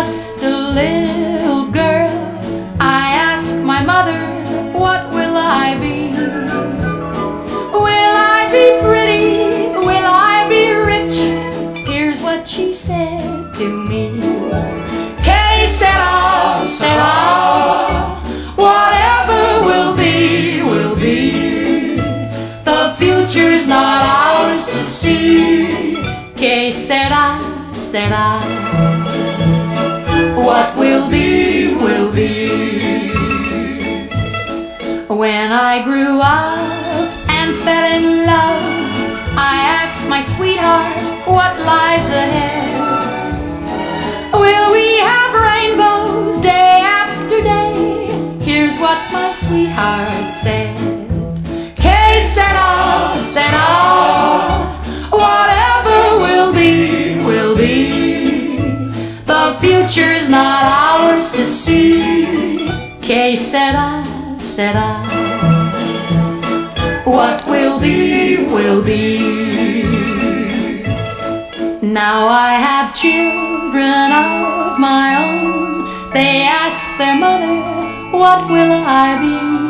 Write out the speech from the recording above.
just a little girl, I asked my mother, what will I be? Will I be pretty? Will I be rich? Here's what she said to me. Que sera, sera, whatever will be, will be. The future's not ours to see. Que sera, sera, what will be, will be. When I grew up and fell in love, I asked my sweetheart, what lies ahead? Will we have rainbows day after day? Here's what my sweetheart said. Que sera, sera, whatever will be, will be. The future's not ours to see. Que sera, sera, what will be, will be. Now I have children of my own. They ask their mother, what will I be?